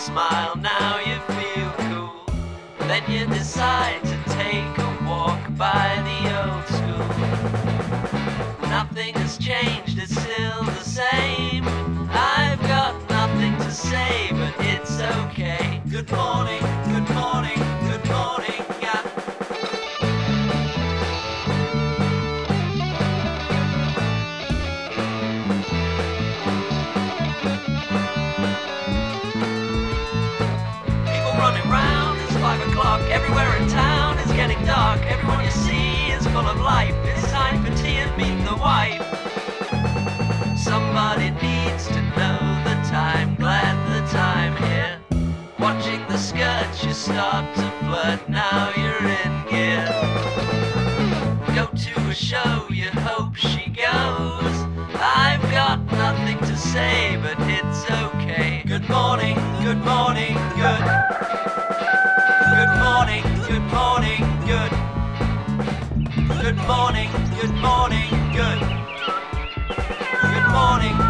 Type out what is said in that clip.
smile, now you feel cool. Then you decide to take a walk by the old school. Nothing has changed, it's still the same. I've got nothing to say, but it's okay. Good morning, good morning, good morning, yeah. Running round, it's 5 o'clock. Everywhere in town is getting dark. Everyone you see is full of life. It's time for tea and meet the wife. Somebody needs to know the time. Glad the time here. Watching the skirts, you start to flirt. Now you're in gear. Go to a show, you hope she goes. I've got nothing to say, but it's okay. Good morning, good morning, good. Good morning, good morning, good. Good morning, good morning, good. Good morning.